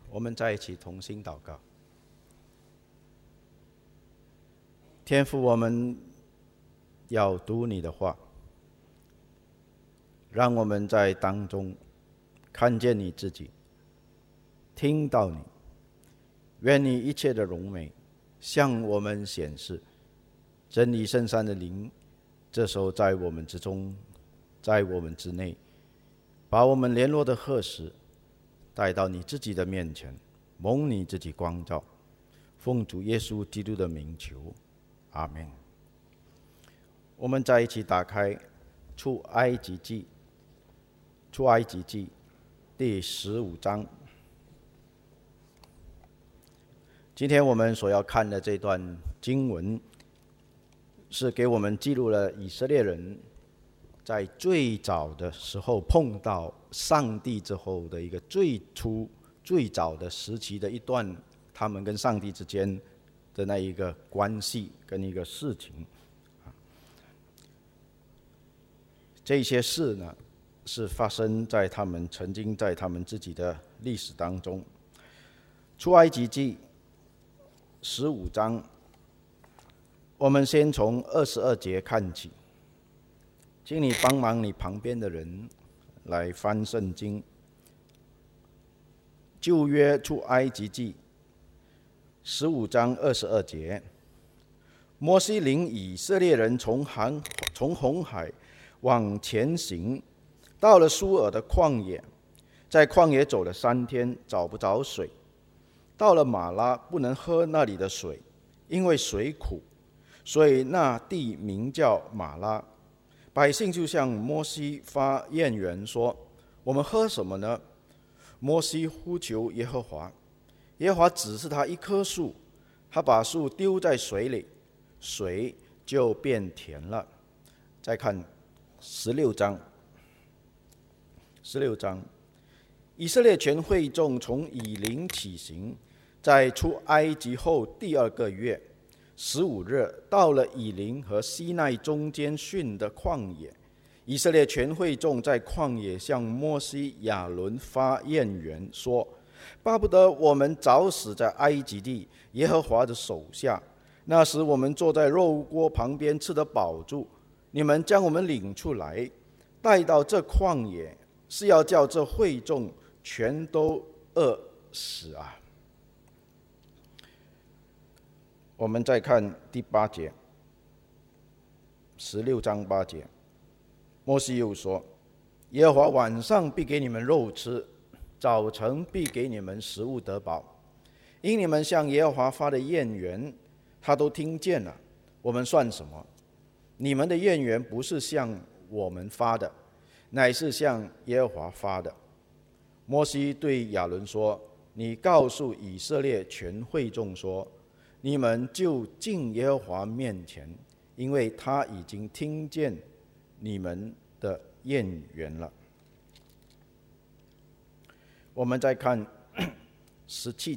我们在一起同心祷告。天父，我们要读你的话，让我们在当中看见你自己，听到你。愿你一切的荣美向我们显示，真理圣山的灵这时候在我们之中，在我们之内，把我们联络的合时带到你自己的面前，蒙你自己光照，奉主耶稣基督的名求，阿们。我们在一起打开出埃及记第15章。今天我们所要看的这段经文，是给我们记录了以色列人在最早的时候碰到上帝之后的一个最早的时期的一段他们跟上帝之间的那一个关系跟一个事情。这些事呢，是发生在曾经在他们自己的历史当中。出埃及记15章，我们先从22节看起，请你帮忙你旁边的人来翻圣经。旧约出埃及记15章22节，摩西领以色列人从红海往前行，到了苏尔的旷野，在旷野走了3天，找不着水。到了马拉，不能喝那里的水，因为水苦，所以那地名叫马拉。百姓就向摩西发怨言说：我们喝什么呢？摩西呼求耶和华，耶和华指示他一棵树，他把树丢在水里，水就变甜了。再看16章，以色列全会众从以琳起行，在出埃及后第2个月15日，到了以琳和西奈中间汛的旷野。以色列全会众在旷野向摩西、亚伦发怨言，说：巴不得我们早死在埃及地耶和华的手下，那时我们坐在肉锅旁边吃得饱足。你们将我们领出来，带到这旷野，是要叫这会众全都饿死啊！我们再看第8节，16章8节，摩西又说：耶和华晚上必给你们肉吃，早晨必给你们食物得饱。因你们向耶和华发的怨言，他都听见了，我们算什么？你们的怨言不是向我们发的，乃是向耶和华发的。摩西对亚伦说：你告诉以色列全会众说，你们就进耶和华面前，因为他已经听见你们的怨言了。我们再看17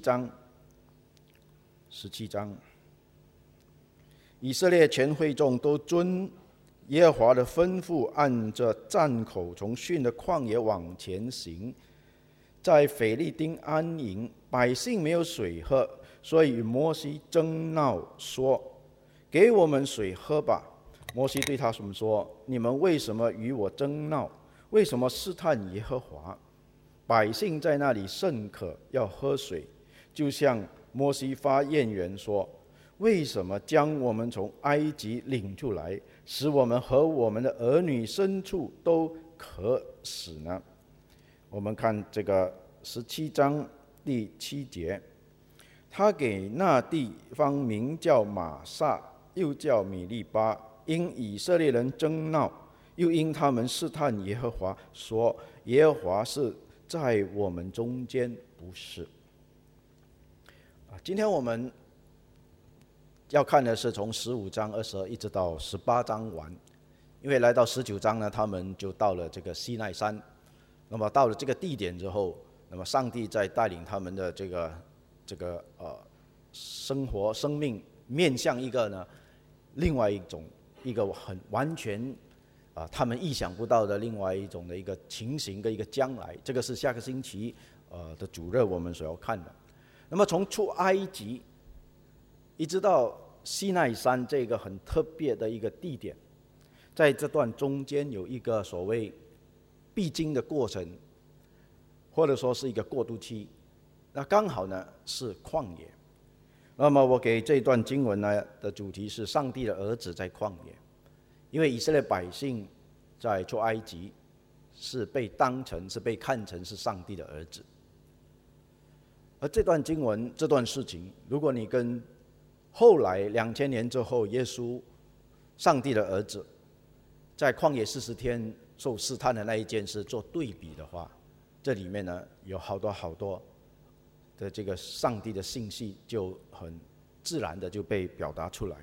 章，以色列全会众都遵耶和华的吩咐，按着站口从汛的旷野往前行，在腓利丁安营。百姓没有水喝，所以与摩西争闹，说：给我们水喝吧。摩西对他们说：你们为什么与我争闹？为什么试探耶和华？百姓在那里甚渴，要喝水，就向摩西发怨言说：为什么将我们从埃及领出来，使我们和我们的儿女牲畜都渴死呢？我们看这个17章第7节，他给那地方名叫玛撒，又叫米利巴，因以色列人争闹，又因他们试探耶和华，说：耶和华是在我们中间，不是。今天我们要看的是从15章22一直到18章完，因为来到19章呢，他们就到了这个西奈山。那么到了这个地点之后，那么上帝在带领他们的这个生活生命面向另外一个很完全他们意想不到的另外一种的一个情形跟一个将来。这个是下个星期的主日我们所要看的。那么从出埃及一直到西奈山这个很特别的一个地点，在这段中间有一个所谓必经的过程，或者说是一个过渡期，那刚好呢是旷野。那么我给这段经文呢的主题是上帝的儿子在旷野，因为以色列百姓在出埃及是被看成是上帝的儿子。而这段经文这段事情，如果你跟后来2000年之后耶稣上帝的儿子在旷野40天受试探的那一件事做对比的话，这里面呢有好多的这个上帝的信息就很自然的就被表达出来。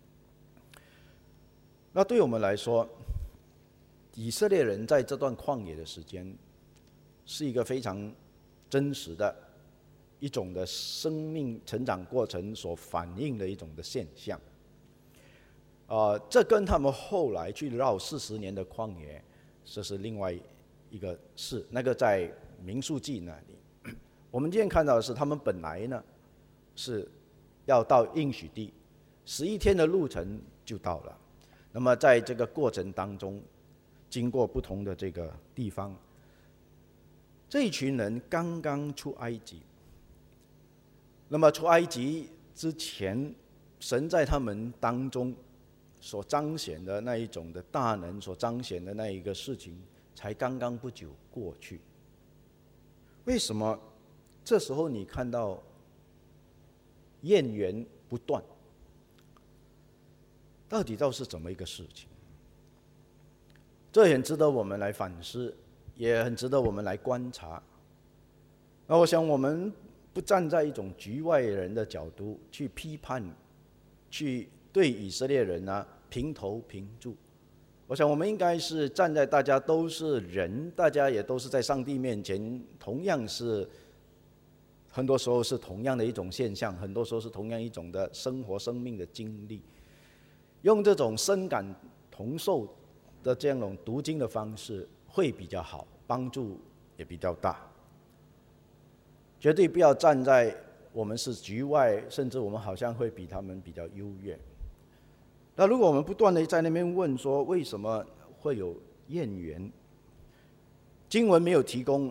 那对我们来说，以色列人在这段旷野的时间是一个非常真实的一种的生命成长过程所反映的一种的现象。这跟他们后来去绕40年的旷野，这是另外一个事，那个在民数记那里。我们今天看到的是，他们本来呢是要到应许地，11天的路程就到了。那么在这个过程当中，经过不同的这个地方，这一群人刚刚出埃及。那么出埃及之前，神在他们当中所彰显的那一种的大能，所彰显的那一个事情，才刚刚不久过去。为什么这时候你看到怨言不断？到底是怎么一个事情？这很值得我们来反思，也很值得我们来观察。那我想我们不站在一种局外人的角度去批判，去对以色列人评头评注。我想我们应该是站在大家都是人，大家也都是在上帝面前，同样是很多时候是同样的一种现象，很多时候是同样一种的生活生命的经历，用这种深感同受的这种读经的方式会比较好，帮助也比较大。绝对不要站在我们是局外，甚至我们好像会比他们比较优越。那如果我们不断的在那边问说为什么会有怨言，经文没有提供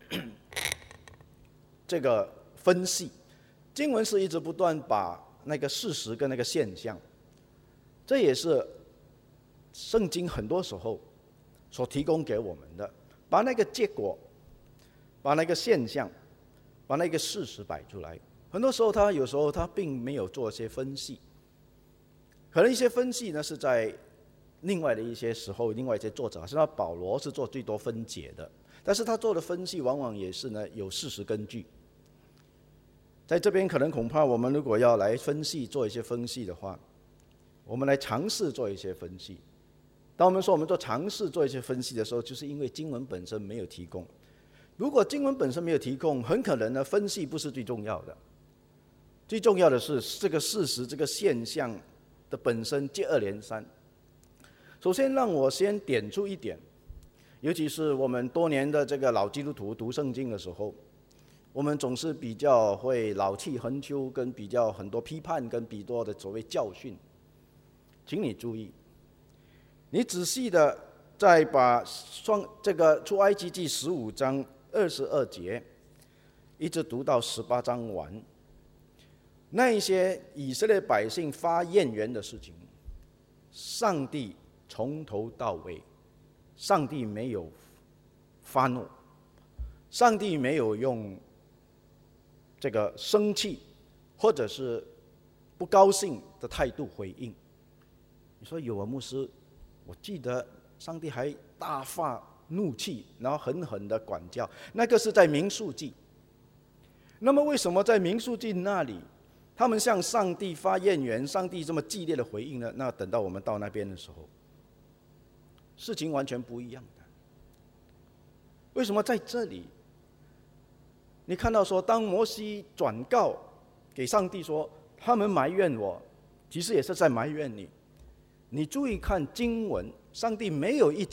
这个分析，经文是一直不断把那个事实跟那个现象，这也是圣经很多时候所提供给我们的，把那个结果，把那个现象，把那个事实摆出来。很多时候有时候他并没有做一些分析，可能一些分析呢是在另外的一些时候，另外一些作者，好像保罗是做最多分解的，但是他做的分析往往也是呢有事实根据。在这边可能恐怕我们如果要来分析做一些分析的话，我们来尝试做一些分析。当我们说我们尝试做一些分析的时候，就是因为经文本身没有提供。如果经文本身没有提供，很可能呢分析不是最重要的，最重要的是这个事实，这个现象的本身接二连三。首先让我先点出一点，尤其是我们多年的这个老基督徒读圣经的时候，我们总是比较会老气横秋，跟比较很多批判，跟比多的所谓教训。请你注意，你仔细的再把这个出埃及记15章22节一直读到18章完，那一些以色列百姓发怨言的事情，上帝从头到尾，上帝没有发怒，上帝没有用这个生气或者是不高兴的态度回应。你说有啊，牧师，我记得上帝还大发怒气，然后狠狠的管教，那个是在民数记。那么为什么在民数记那里他们向上帝发怨言，上帝这么激烈的回应呢？那等到我们到那边的时候，事情完全不一样的。为什么在这里你看到说，当摩西转告给上帝说他们埋怨我，其实也是在埋怨你。你注意看经文，上帝没有一次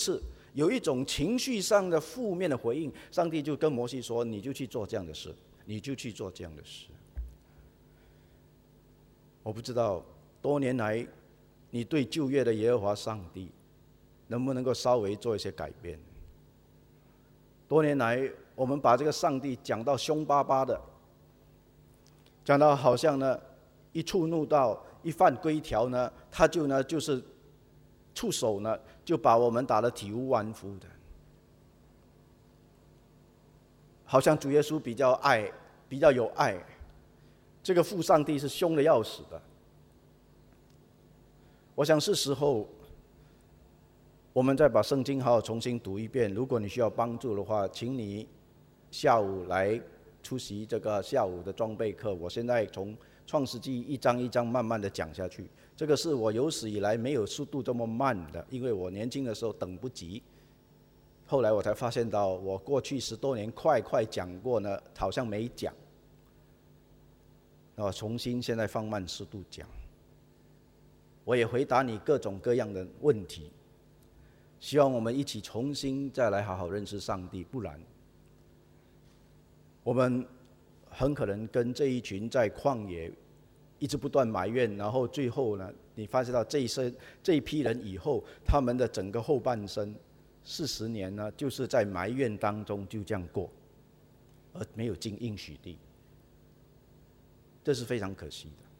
有一种情绪上的负面的回应，上帝就跟摩西说：“你就去做这样的事，你就去做这样的事。”我不知道多年来你对旧约的耶和华上帝能不能够稍微做一些改变？多年来，我们把这个上帝讲到凶巴巴的，讲到好像呢，一触怒到一犯规条呢，他就是出手呢，就把我们打得体无完肤的。好像主耶稣比较有爱，这个父上帝是凶得要死的。我想是时候，我们再把圣经好好重新读一遍。如果你需要帮助的话，请你下午来出席这个下午的装备课。我现在从创世纪一章一章慢慢的讲下去。这个是我有史以来没有速度这么慢的，因为我年轻的时候等不及。后来我才发现到，我过去10多年快讲过呢，好像没讲。然后重新现在放慢速度讲。我也回答你各种各样的问题，希望我们一起重新再来好好认识上帝，不然我们很可能跟这一群在旷野一直不断埋怨，然后最后呢，你发现到这一批人以后，他们的整个后半生40年呢，就是在埋怨当中就这样过，而没有进应许地，这是非常可惜的。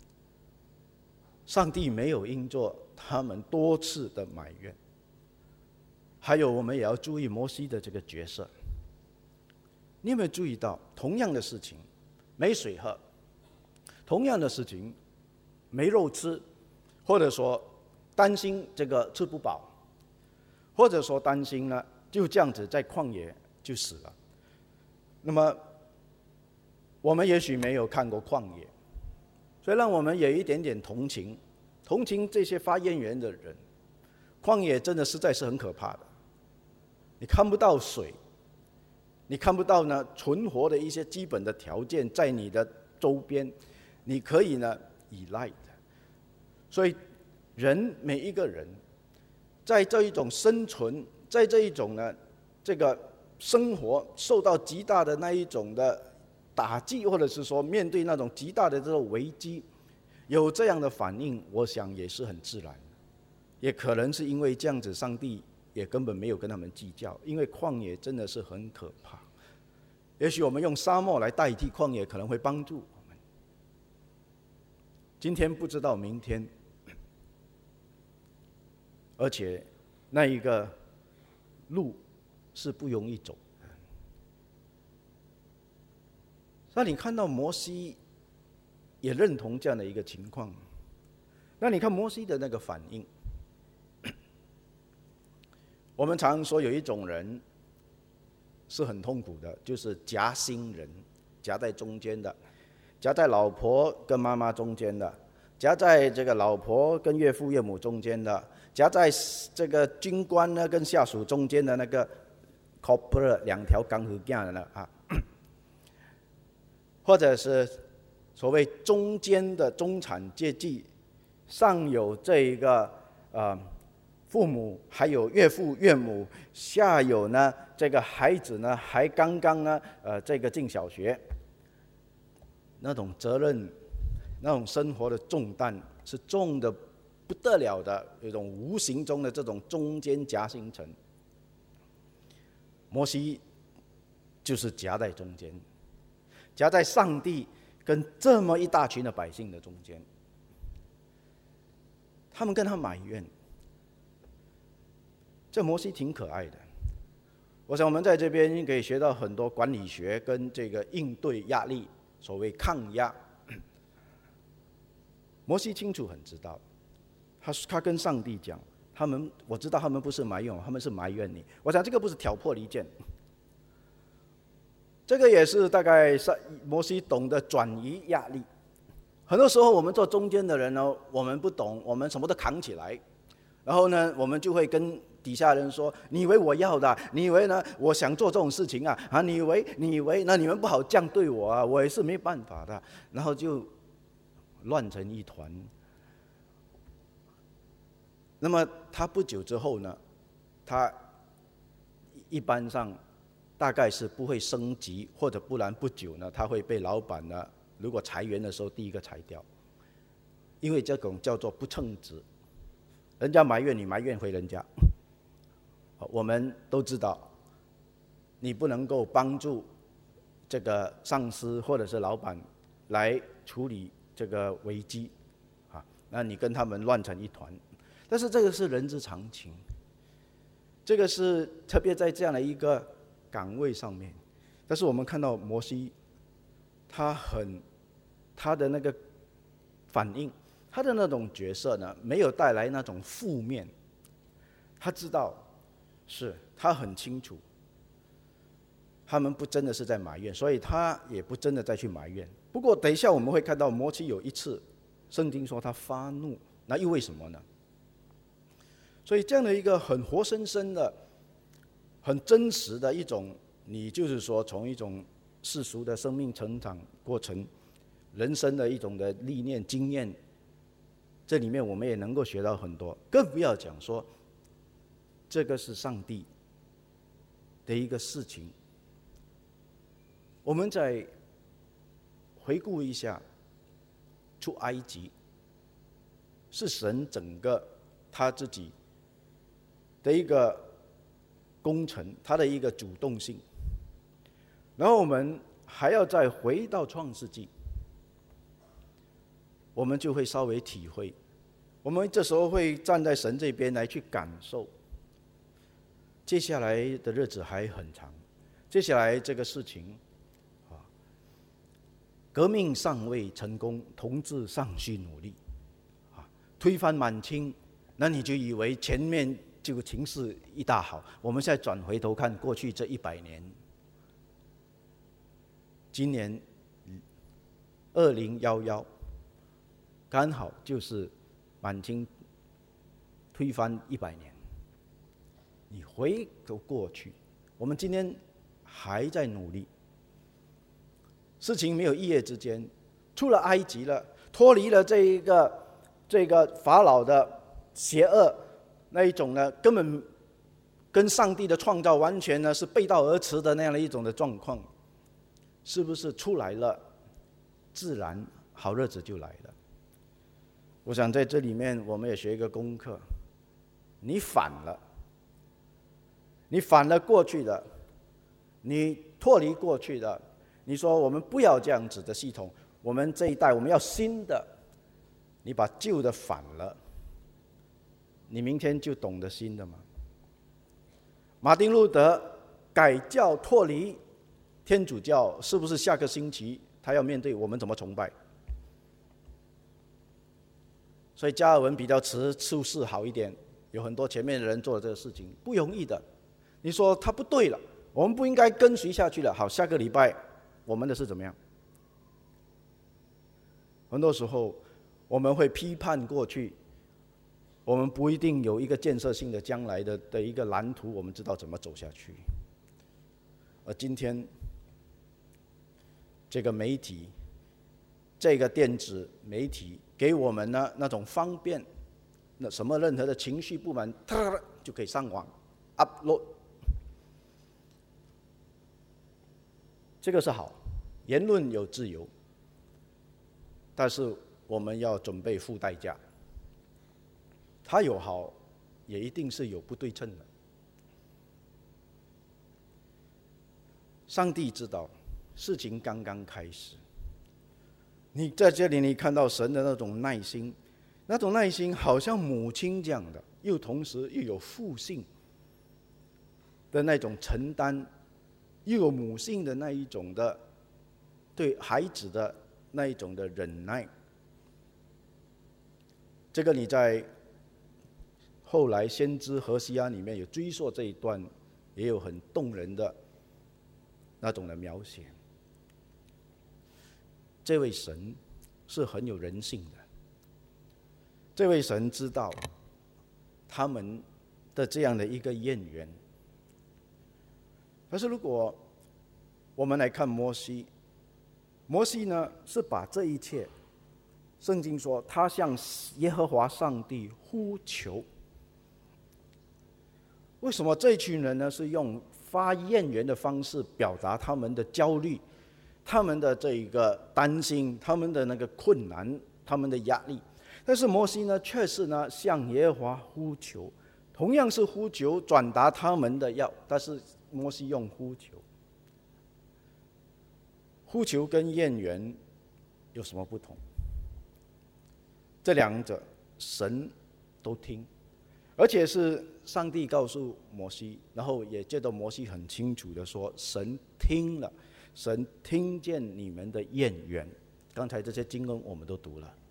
上帝没有因着他们多次的埋怨。还有，我们也要注意摩西的这个角色。你有没有注意到，同样的事情，没水喝；同样的事情，没肉吃，或者说担心这个吃不饱，或者说担心呢，就这样子在旷野就死了。那么，我们也许没有看过旷野，所以让我们有一点点同情这些发言员的人。旷野真的实在是很可怕的，你看不到水，你看不到呢存活的一些基本的条件在你的周边，你可以呢依赖的。所以每一个人在这一种生存，在这一种呢这个生活受到极大的那一种的打击，或者是说面对那种极大的这种危机，有这样的反应，我想也是很自然。也可能是因为这样子，上帝也根本没有跟他们计较，因为旷野真的是很可怕。也许我们用沙漠来代替旷野，可能会帮助我们。今天不知道明天，而且那一个路是不容易走的。那你看到摩西也认同这样的一个情况，那你看摩西的那个反应。我们常说有一种人是很痛苦的，就是夹心人，夹在中间的，夹在老婆跟妈妈中间的，夹在这个老婆跟岳父岳母中间的，夹在这个军官呢跟下属中间的那个 couple 2条钢丝杆的啊，或者是所谓中间的中产阶级，上有这一个父母还有岳父岳母，下有呢这个孩子呢还刚刚呢这个进小学，那种责任，那种生活的重担是重的不得了的，有一种无形中的这种中间夹心层。摩西就是夹在中间，夹在上帝跟这么一大群的百姓的中间，他们跟他埋怨。这摩西挺可爱的，我想我们在这边可以学到很多管理学跟这个应对压力，所谓抗压。摩西清楚很知道，他跟上帝讲，我知道他们不是埋怨我，他们是埋怨你。我想这个不是挑拨离间，这个也是大概摩西懂得转移压力。很多时候我们做中间的人呢，我们不懂，我们什么都扛起来，然后呢，我们就会跟底下人说：“你以为我要的？你以为呢？我想做这种事情啊？你以为？那你们不好这样对我啊！我也是没办法的。”然后就乱成一团。那么他不久之后呢，他一般上大概是不会升级，或者不然不久呢，他会被老板呢，如果裁员的时候第一个裁掉，因为这种叫做不称职，人家埋怨你埋怨回人家。我们都知道，你不能够帮助这个上司或者是老板来处理这个危机，那你跟他们乱成一团。但是这个是人之常情，这个是特别在这样的一个岗位上面。但是我们看到摩西，他的那个反应，他的那种角色呢，没有带来那种负面。他知道，他很清楚，他们不真的是在埋怨，所以他也不真的再去埋怨。不过等一下我们会看到摩西有一次，圣经说他发怒，那又为什么呢？所以这样的一个很活生生的、很真实的一种，你就是说从一种世俗的生命成长过程、人生的一种的历练经验，这里面我们也能够学到很多。更不要讲说，这个是上帝的一个事情。我们再回顾一下，出埃及是神整个他自己的一个工程，他的一个主动性。然后我们还要再回到创世纪，我们就会稍微体会，我们这时候会站在神这边来去感受，接下来的日子还很长，接下来这个事情革命尚未成功，同志尚需努力，推翻满清，那你就以为前面这个情势一大好。我们现在转回头看过去这100年，今年2011刚好就是满清推翻100年。你回头过去，我们今天还在努力，事情没有一夜之间，出了埃及了，脱离了这个法老的邪恶那一种呢，根本跟上帝的创造完全呢是背道而驰的那样的一种的状况，是不是出来了，自然好日子就来了。我想在这里面我们也学一个功课，你反了过去的，你脱离过去的，你说我们不要这样子的系统，我们这一代我们要新的，你把旧的反了，你明天就懂得新的吗？马丁路德改教脱离天主教，是不是下个星期他要面对我们怎么崇拜？所以加尔文比较迟出世好一点，有很多前面的人做了这个事情，不容易的。你说他不对了，我们不应该跟随下去了。好，下个礼拜我们的是怎么样？很多时候我们会批判过去，我们不一定有一个建设性的将来的一个蓝图，我们知道怎么走下去。而今天这个媒体，这个电子媒体给我们呢那种方便，那什么任何的情绪不满，就可以上网 upload， 这个是好，言论有自由，但是我们要准备付代价。它有好，也一定是有不对称的。上帝知道事情刚刚开始，你在这里你看到神的那种耐心，那种耐心好像母亲这样的，又同时又有父性的那种承担，又有母性的那一种的对孩子的那一种的忍耐。这个你在后来先知何西阿里面有追溯这一段，也有很动人的那种的描写。这位神是很有人性的，这位神知道他们的这样的一个怨缘。但是如果我们来看摩西，摩西呢是把这一切，圣经说他向耶和华上帝呼求。为什么这群人呢是用发怨言的方式表达他们的焦虑、他们的这一个担心、他们的那个困难、他们的压力。但是摩西呢，却是呢向耶和华呼求，同样是呼求转达他们的要，但是摩西用呼求。呼求跟怨言有什么不同？这两者神都听，而且是上帝告诉摩西，然后也觉得摩西很清楚的说，神听了，神听见你们的怨言。刚才这些经文我们都读了。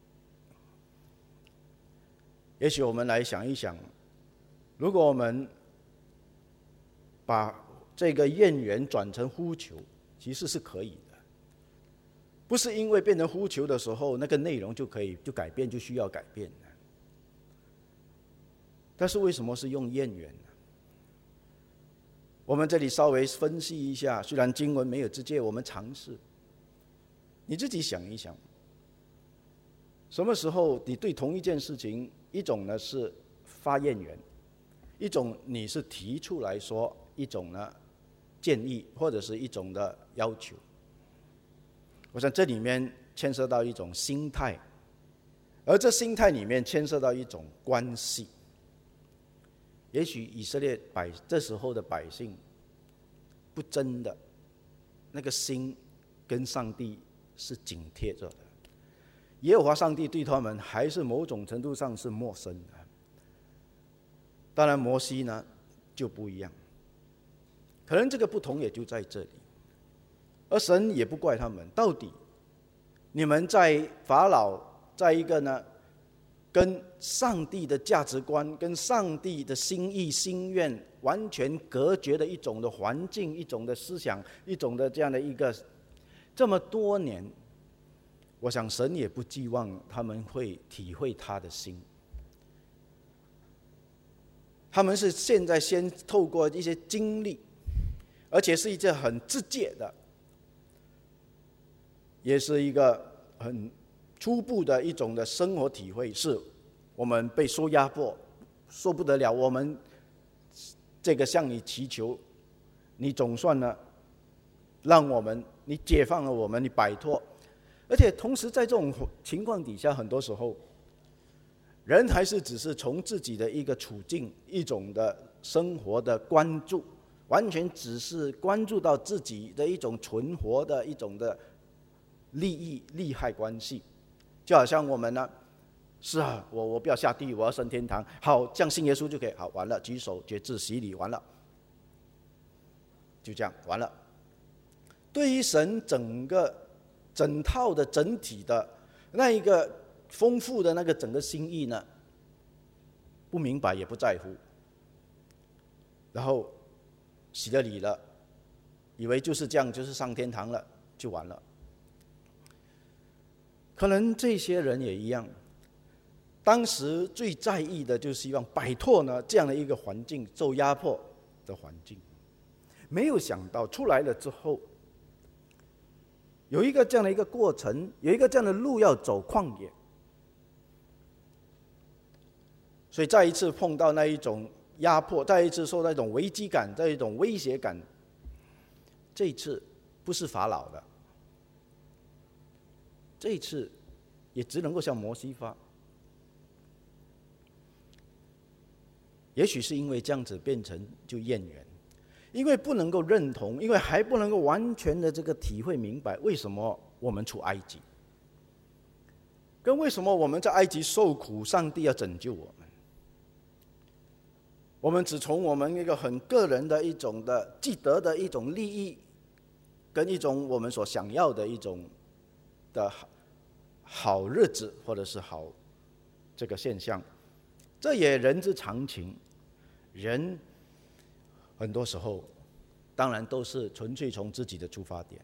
也许我们来想一想，如果我们把这个怨言转成呼求，其实是可以的，不是因为变成呼求的时候，那个内容就改变，就需要改变的。但是为什么是用怨言呢？我们这里稍微分析一下，虽然经文没有直接，我们尝试，你自己想一想，什么时候你对同一件事情，一种呢是发怨言，一种你是提出来说一种呢建议，或者是一种的要求。我想这里面牵涉到一种心态，而这心态里面牵涉到一种关系。也许以色列这时候的百姓不真的那个心跟上帝是紧贴着的，耶和华上帝对他们还是某种程度上是陌生的。当然摩西呢就不一样，可能这个不同也就在这里。而神也不怪他们，到底你们在法老在一个呢跟上帝的价值观、跟上帝的心意心愿完全隔绝的一种的环境、一种的思想、一种的这样的一个这么多年，我想神也不寄望他们会体会他的心。他们是现在先透过一些经历，而且是一件很直接的，也是一个很初步的一种的生活体会，是我们被受压迫，受不得了，我们这个向你祈求，你总算呢让我们，你解放了我们，你摆脱。而且同时在这种情况底下，很多时候人还是只是从自己的一个处境、一种的生活的关注，完全只是关注到自己的一种存活的一种的利害关系。就好像我们呢，是啊，我不要下地狱，我要升天堂，好，这样信耶稣就可以，好，完了，举手决志洗礼，完了，就这样完了。对于神整套的整体的那一个丰富的那个整个心意呢，不明白也不在乎，然后洗了礼了，以为就是这样，就是上天堂了，就完了。可能这些人也一样，当时最在意的就是希望摆脱呢这样的一个环境，受压迫的环境。没有想到出来了之后，有一个这样的一个过程，有一个这样的路要走，旷野。所以再一次碰到那一种压迫，再一次受到一种危机感，再一种威胁感。这一次不是法老的，这一次也只能够向摩西发。也许是因为这样子变成就怨言，因为不能够认同，因为还不能够完全的这个体会明白为什么我们出埃及，跟为什么我们在埃及受苦，上帝要拯救我们。我们只从我们一个很个人的一种的既得的一种利益，跟一种我们所想要的一种的好日子，或者是好这个现象，这也人之常情。人很多时候当然都是纯粹从自己的出发点。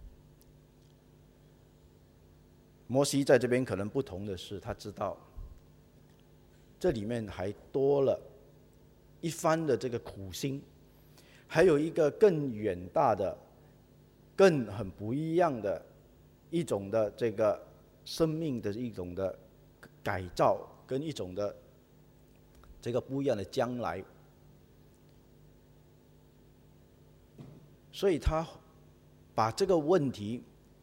摩西在这边可能不同的是，他知道这里面还多了一番的这个苦心，还有一个更远大的、更很不一样的一种的这个生命的一种的改造，跟一种的这个不一样的将来。 所以他把这个问题，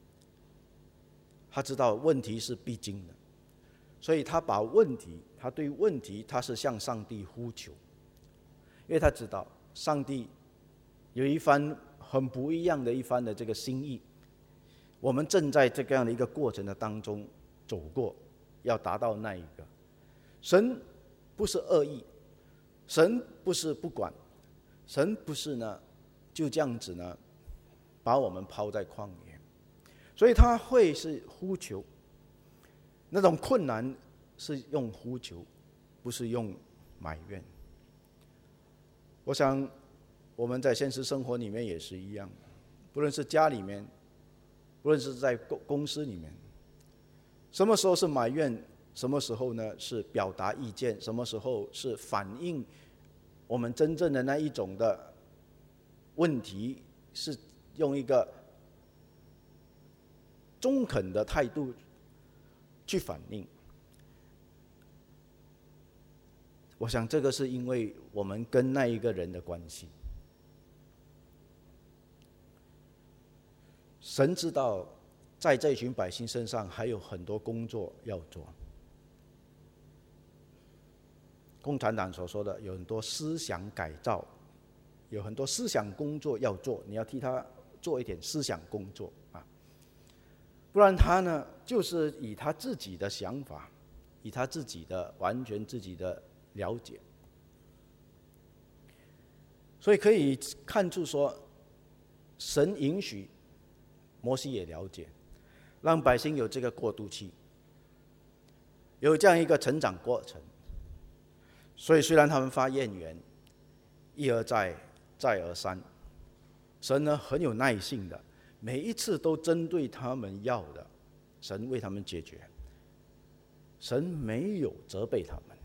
他知道问题是必经的，所以他对问题他是向上帝呼求，因为他知道上帝有一番很不一样的一番的这个心意，我们正在这样的一个过程的当中走过，要达到那一个。神不是恶意，神不是不管，神不是呢就这样子呢把我们抛在旷野，所以他会是呼求，那种困难是用呼求，不是用埋怨。我想我们在现实生活里面也是一样，不论是家里面，不论是在公司里面，什么时候是埋怨，什么时候呢是表达意见，什么时候是反映我们真正的那一种的问题，是用一个中肯的态度去反映。我想这个是因为我们跟那一个人的关系。神知道在这群百姓身上还有很多工作要做。共产党所说的有很多思想改造，有很多思想工作要做，你要替他做一点思想工作啊，不然他呢就是以他自己的想法，以他自己的完全自己的了解，所以可以看出说，神允许摩西也了解，让百姓有这个过渡期，有这样一个成长过程。所以虽然他们发怨言，一而再再而三，神呢很有耐性的，每一次都针对他们要的，神为他们解决，神没有责备他们。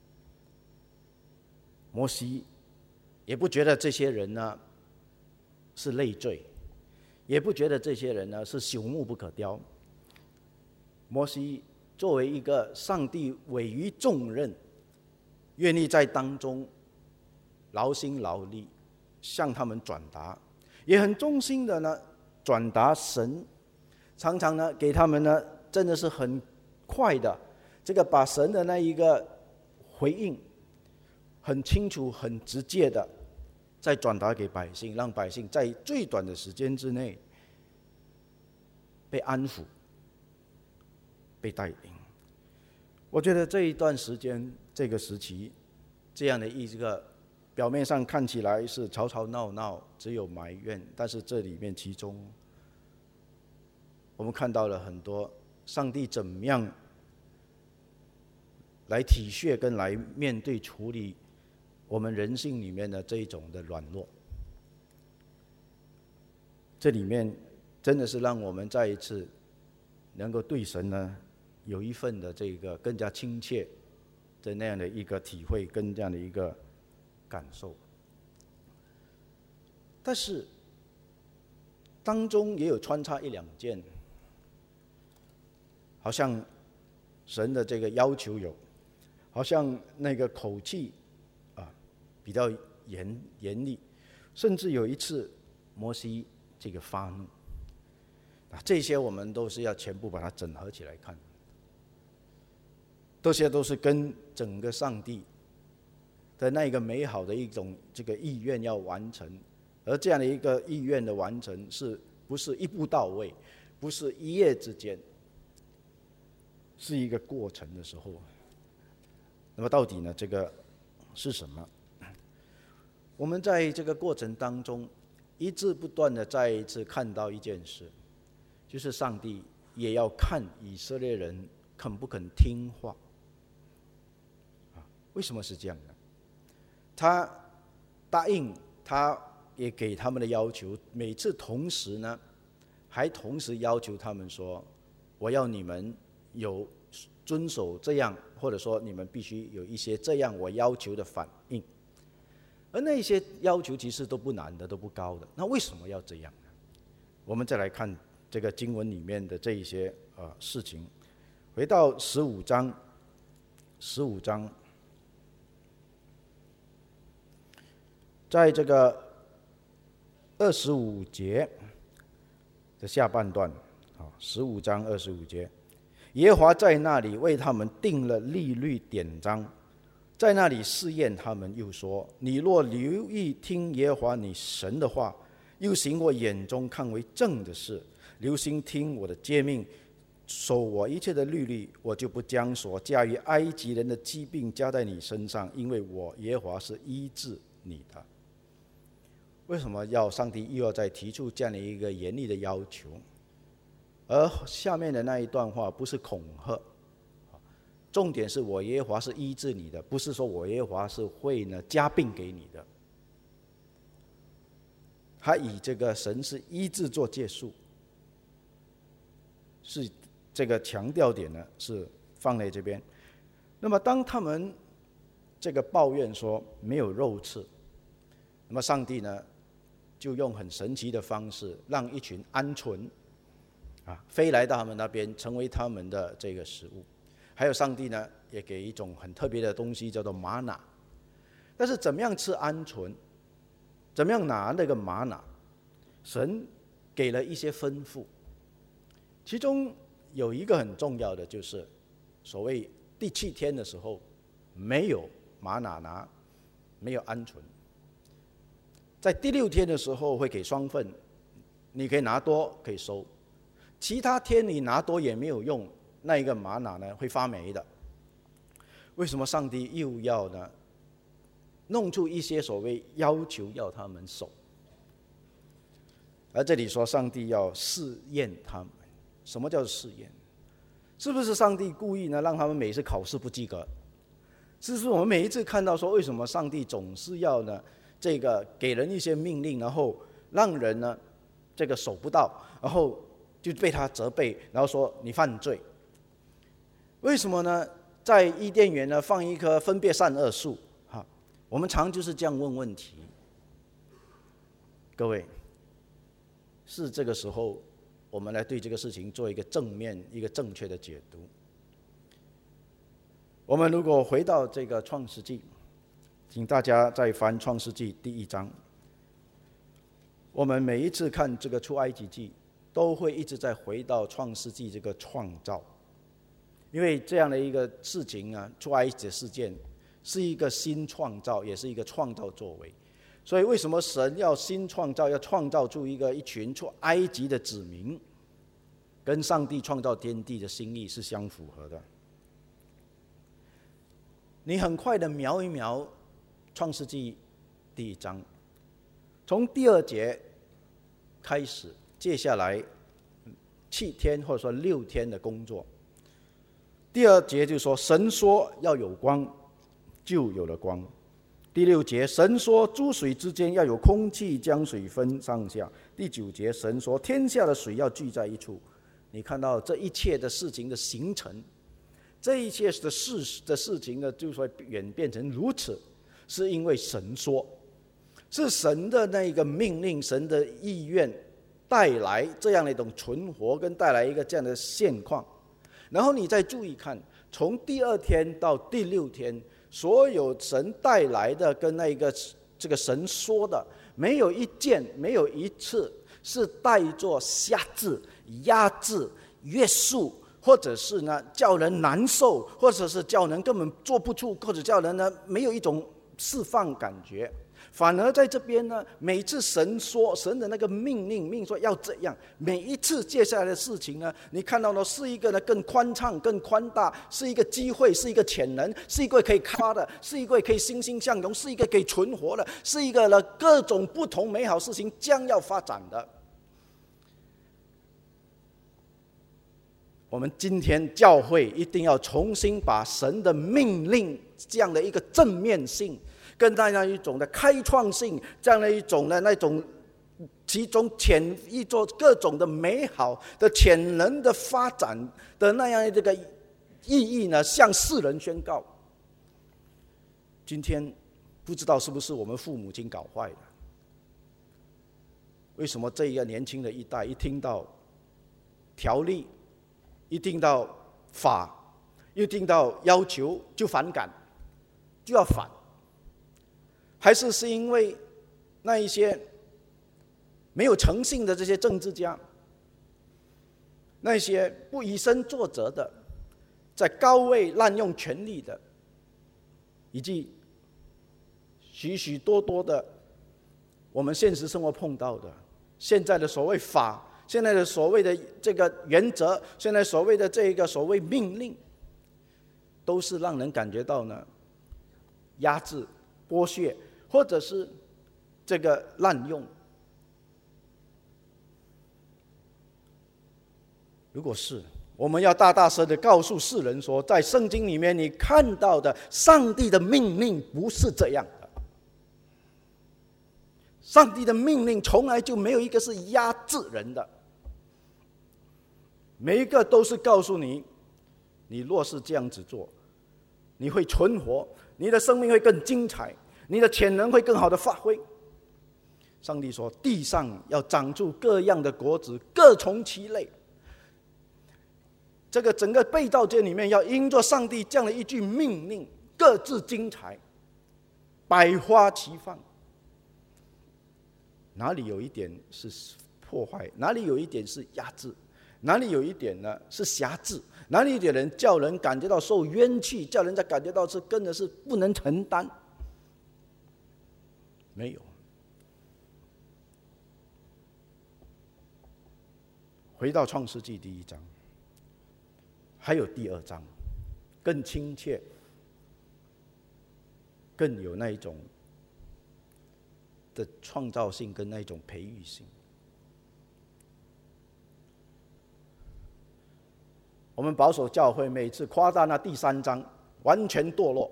摩西也不觉得这些人呢是累赘，也不觉得这些人呢是朽木不可雕。摩西作为一个上帝委于重任，愿意在当中劳心劳力向他们转达，也很忠心的呢转达神，常常呢给他们呢真的是很快的这个把神的那一个回应很清楚很直接的再转达给百姓，让百姓在最短的时间之内被安抚被带领。我觉得这一段时间这个时期，这样的一个表面上看起来是吵吵闹闹，只有埋怨，但是这里面其中我们看到了很多上帝怎么样来体恤跟来面对处理我们人性里面的这一种的软弱。这里面真的是让我们再一次能够对神呢有一份的这个更加亲切的那样的一个体会跟这样的一个感受。但是当中也有穿插一两件，好像神的这个要求有，好像那个口气比较严厉，甚至有一次摩西这个发怒，这些我们都是要全部把它整合起来看，这些都是跟整个上帝的那个美好的一种这个意愿要完成，而这样的一个意愿的完成是不是一步到位，不是一夜之间，是一个过程的时候。那么到底呢这个是什么？我们在这个过程当中一直不断的再一次看到一件事，就是上帝也要看以色列人肯不肯听话。为什么是这样呢？他答应，他也给他们的要求，每次同时呢还同时要求他们说，我要你们有遵守这样，或者说你们必须有一些这样我要求的反应。而那些要求其实都不难的，都不高的，那为什么要这样呢？我们再来看这个经文里面的这一些事情。回到15章，在这个 25节的下半段，15章25节，耶和华在那里为他们定了律例典章，在那里试验他们，又说：你若留意听耶和华你神的话，又行我眼中看为正的事，留心听我的诫命，守我一切的律例，我就不将所加于埃及人的疾病加在你身上，因为我耶和华是医治你的。为什么上帝又要再提出这样的一个严厉的要求？而下面的那一段话不是恐吓，重点是我耶和华是医治你的，不是说我耶和华是会加病给你的。他以这个神是医治做借数，是这个强调点呢是放在这边。那么当他们这个抱怨说没有肉吃，那么上帝呢就用很神奇的方式，让一群鹌鹑飞来到他们那边，成为他们的这个食物。还有上帝呢也给一种很特别的东西，叫做玛瑙。但是怎么样吃鹌鹑，怎么样拿那个玛瑙，神给了一些吩咐，其中有一个很重要的，就是所谓第7天的时候没有玛瑙拿，没有鹌鹑。在第6天的时候会给双份，你可以拿多可以收，其他天你拿多也没有用，那一个玛瑙呢会发霉的。为什么上帝又要呢弄出一些所谓要求要他们守？而这里说上帝要试验他们。什么叫试验？是不是上帝故意呢让他们每次考试不及格？是不是我们每一次看到说为什么上帝总是要呢这个给人一些命令，然后让人呢这个守不到，然后就被他责备，然后说你犯罪？为什么呢？在伊甸园呢放一棵分别善恶树，我们常就是这样问问题。各位，是这个时候我们来对这个事情做一个正面、一个正确的解读。我们如果回到这个创世纪，请大家再翻创世纪第1章。我们每一次看这个出埃及记，都会一直在回到创世纪这个创造，因为这样的一个事情出埃及的事件是一个新创造，也是一个创造作为。所以为什么神要新创造，要创造出一群出埃及的子民，跟上帝创造天地的心意是相符合的。你很快的瞄一瞄创世纪第1章，从第2节开始，接下来7天或者说6天的工作。第2节就说神说要有光，就有了光。第6节神说诸水之间要有空气，将水分上下。第9节神说天下的水要聚在一处。你看到这一切的事情的形成，这一切的事情呢，就会演变成如此，是因为神说，是神的那个命令，神的意愿带来这样的一种存活，跟带来一个这样的现况。然后你再注意看，从第2天到第6天，所有神带来的跟那个这个神说的，没有一件，没有一次是带作辖制、压制、约束，或者是呢叫人难受，或者是叫人根本做不出，或者叫人呢没有一种释放感觉。反而在这边呢，每次神说，神的那个命说要这样，每一次接下来的事情呢，你看到的是一个呢更宽敞、更宽大，是一个机会，是一个潜能，是一个可以开发的，是一个可以欣欣向荣，是一个可以存活的，是一个呢各种不同美好事情将要发展的。我们今天教会一定要重新把神的命令这样的一个正面性，跟那样一种的开创性，这样的一种的那种其中一种各种的美好的潜能的发展的那样的这个意义呢，向世人宣告。今天不知道是不是我们父母亲搞坏了？为什么这一个年轻的一代一听到条例，一听到法，一听到要求就反感，就要反？还是因为那一些没有诚信的这些政治家，那些不以身作则的，在高位滥用权力的，以及许许多多的我们现实生活碰到的现在的所谓法，现在的所谓的这个原则，现在所谓的这个所谓命令，都是让人感觉到呢压制、剥削，或者是这个滥用。如果是，我们要大大声的告诉世人说，在圣经里面你看到的上帝的命令不是这样的。上帝的命令从来就没有一个是压制人的，每一个都是告诉你，你若是这样子做，你会存活，你的生命会更精彩，你的潜能会更好的发挥。上帝说，地上要长出各样的果子，各从其类。这个整个被造界里面，要因着上帝这样的一句命令，各自精彩，百花齐放。哪里有一点是破坏，哪里有一点是压制，哪里有一点呢是辖制，哪里有点人叫人感觉到受冤屈，叫人家感觉到是真的是不能承担，没有。回到创世纪第1章，还有第2章，更亲切，更有那一种的创造性跟那一种培育性。我们保守教会每次夸大那第3章完全堕落，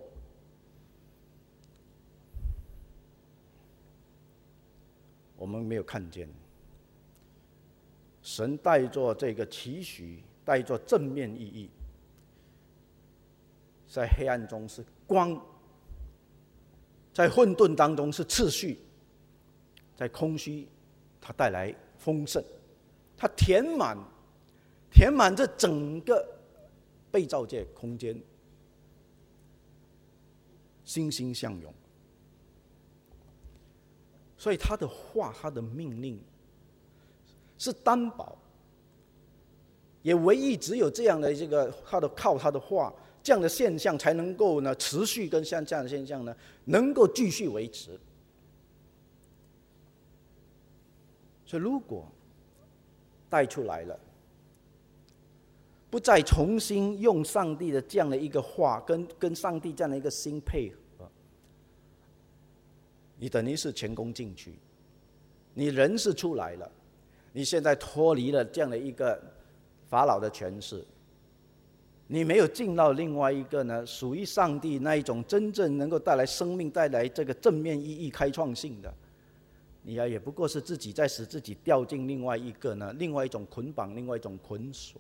我们没有看见神带着这个期许，带着正面意义，在黑暗中是光，在混沌当中是次序，在空虚它带来丰盛，它填满这整个被造界空间，欣欣向荣。所以他的话，他的命令是担保，也唯一只有这样的这个靠他的话，这样的现象才能够呢持续，跟像这样的现象呢能够继续维持。所以如果带出来了，不再重新用上帝的这样的一个话，跟上帝这样的一个心配合，你等于是前功尽弃，你人是出来了，你现在脱离了这样的一个法老的权势，你没有进到另外一个呢属于上帝那一种真正能够带来生命、带来这个正面意义、开创性的，你也不过是自己在使自己掉进另外一种捆绑、另外一种捆锁。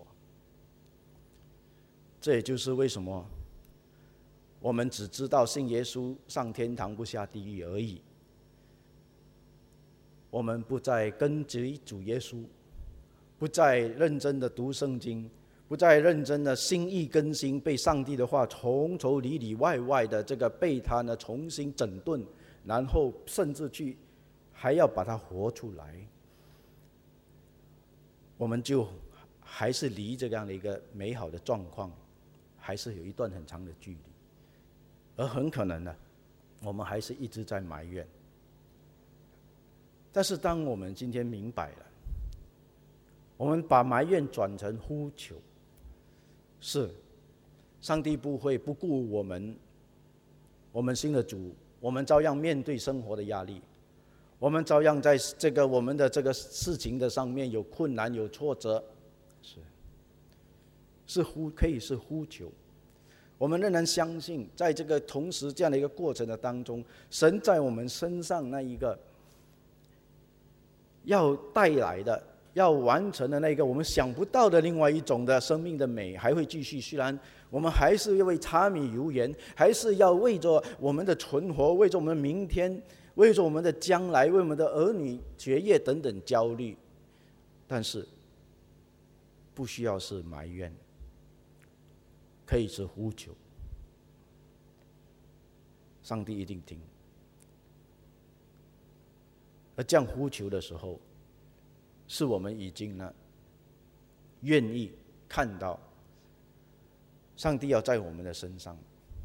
这也就是为什么我们只知道信耶稣上天堂不下地狱而已，我们不再跟随主耶稣，不再认真的读圣经，不再认真的心意更新，被上帝的话从里里外外的这个被他呢重新整顿，然后甚至去还要把它活出来，我们就还是离这样的一个美好的状况还是有一段很长的距离，而很可能呢我们还是一直在埋怨。但是当我们今天明白了，我们把埋怨转成呼求，是上帝不会不顾我们信的主，我们照样面对生活的压力，我们照样在这个我们的这个事情的上面有困难有挫折，可以是呼求。我们仍然相信在这个同时这样的一个过程的当中，神在我们身上那一个要带来的要完成的那个我们想不到的另外一种的生命的美还会继续。虽然我们还是要为柴米油盐，还是要为着我们的存活，为着我们的明天，为着我们的将来，为我们的儿女学业等等焦虑，但是不需要是埋怨，可以是呼求，上帝一定听。而这样呼求的时候， 是我们已经呢愿意看到上帝要在我们的身上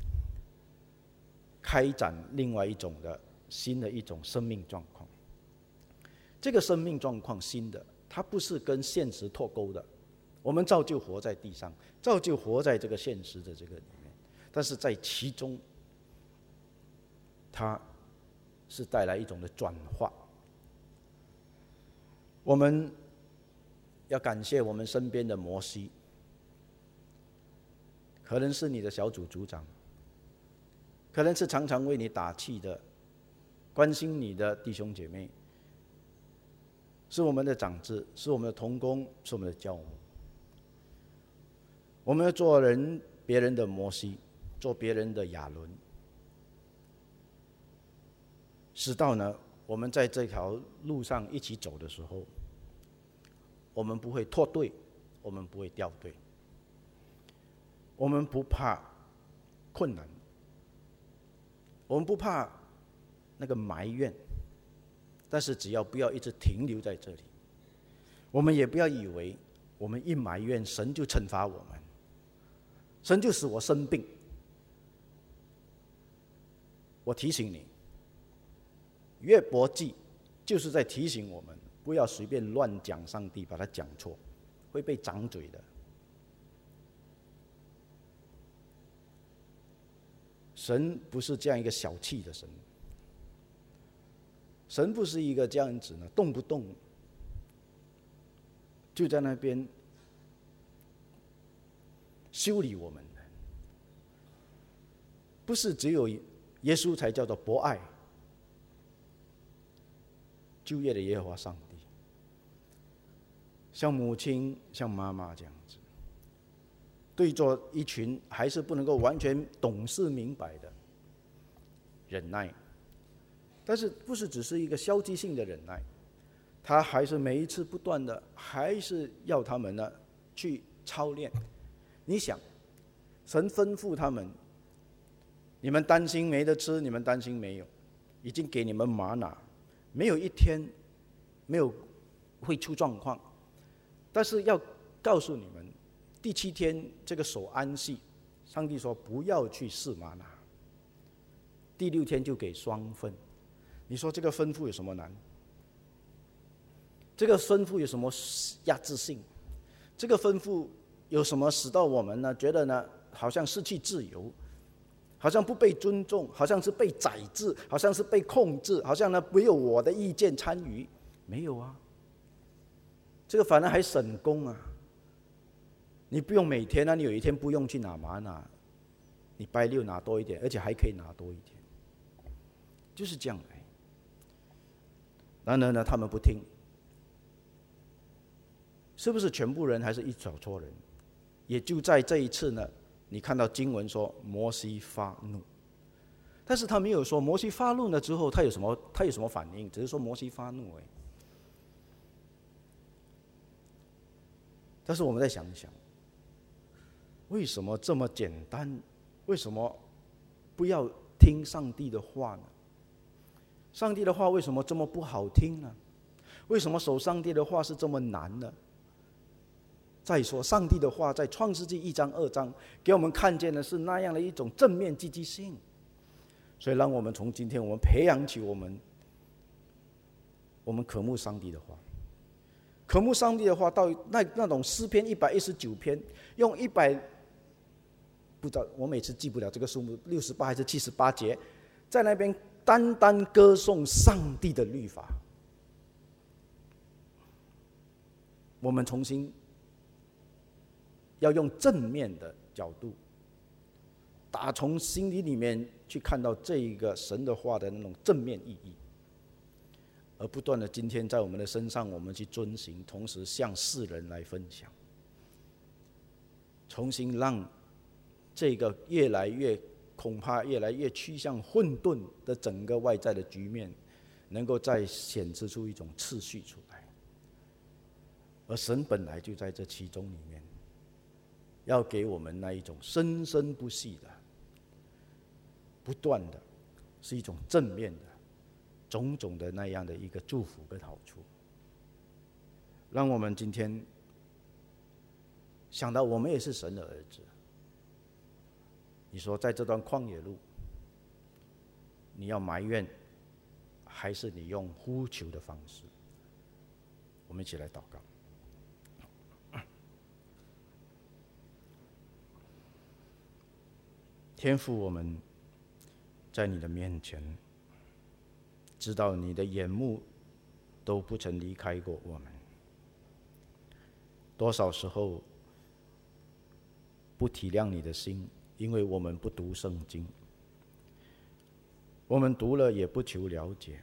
开展另外一种的新的一种生命状况。这个生命状况新的，它不是跟现实脱钩的，我们照旧活在地上，照旧活在这个现实的这个里面，但是在其中它是带来一种的转化。我们要感谢我们身边的摩西，可能是你的小组组长，可能是常常为你打气的关心你的弟兄姐妹，是我们的长子，是我们的同工，是我们的教母。我们要做别人的摩西，做别人的亚伦，直到呢我们在这条路上一起走的时候，我们不会脱队，我们不会掉队，我们不怕困难，我们不怕那个埋怨，但是只要不要一直停留在这里，我们也不要以为我们一埋怨神就惩罚我们，神就使我生病。我提醒你，约伯记就是在提醒我们，不要随便乱讲上帝，把它讲错，会被掌嘴的。神不是这样一个小气的神，神不是一个这样子呢，动不动就在那边修理我们的。不是只有耶稣才叫做博爱旧约的耶和华上帝，像母亲像妈妈这样子，对着一群还是不能够完全懂事明白的忍耐，但是不是只是一个消极性的忍耐，他还是每一次不断的，还是要他们呢去操练。你想，神吩咐他们，你们担心没得吃，你们担心没有，已经给你们玛拿，没有一天没有会出状况，但是要告诉你们，第7天这个守安息，上帝说不要去试玛拿，第6天就给双份。你说这个吩咐有什么难？这个吩咐有什么压制性？这个吩咐有什么使到我们呢觉得呢好像失去自由，好像不被尊重，好像是被宰制，好像是被控制，好像呢没有我的意见参与？没有啊，这个反而还省工啊！你不用每天啊，你有一天不用去拿玛拿，你拜6拿多一点，而且还可以拿多一点，就是这样来。然而呢，他们不听，是不是全部人还是一小撮人？也就在这一次呢，你看到经文说摩西发怒，但是他没有说摩西发怒了之后他有什么反应，只是说摩西发怒而已。但是我们再想一想，为什么这么简单？为什么不要听上帝的话呢？上帝的话为什么这么不好听呢？为什么守上帝的话是这么难呢？再说，上帝的话在创世纪1章2章给我们看见的是那样的一种正面积极性，所以让我们从今天我们培养起我们渴慕上帝的话，渴慕上帝的话，到那种诗篇119篇，用100，不知道我每次记不了这个数目，68还是78节，在那边单单歌颂上帝的律法。我们重新要用正面的角度，打从心里面去看到这一个神的话的那种正面意义，而不断的今天在我们的身上我们去遵行，同时向世人来分享，重新让这个恐怕越来越趋向混沌的整个外在的局面，能够再显示出一种次序出来。而神本来就在这其中里面，要给我们那一种生生不息的、不断的，是一种正面的、种种的那样的一个祝福跟好处。 让我们今天想到我们也是神的儿子。你说在这段旷野路，你要埋怨，还是你用呼求的方式？我们一起来祷告。天父，我们在你的面前，知道你的眼目都不曾离开过我们。多少时候不体谅你的心，因为我们不读圣经，我们读了也不求了解，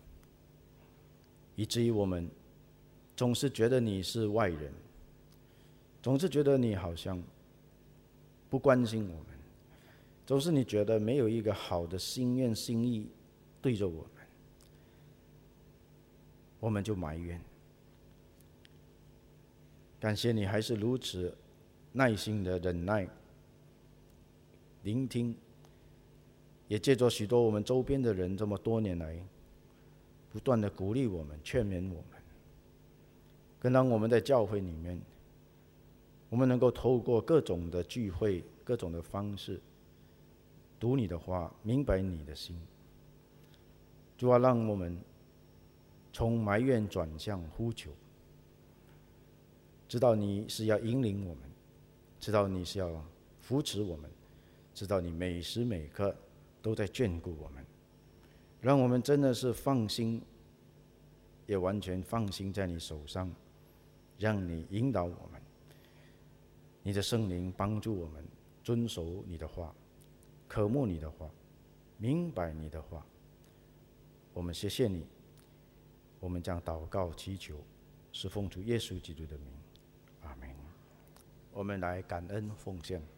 以至于我们总是觉得你是外人，总是觉得你好像不关心我们，总是你觉得没有一个好的心愿心意对着我们，我们就埋怨。感谢你还是如此耐心的忍耐聆听，也借着许多我们周边的人这么多年来不断的鼓励我们劝勉我们，更让我们在教会里面，我们能够透过各种的聚会各种的方式读你的话，明白你的心。主啊，让我们从埋怨转向呼求，知道你是要引领我们，知道你是要扶持我们，知道你每时每刻都在眷顾我们，让我们真的是放心，也完全放心在你手上，让你引导我们，你的圣灵帮助我们遵守你的话，渴慕你的话，明白你的话。我们谢谢你，我们将祷告祈求，是奉主耶稣基督的名，阿们。我们来感恩奉献。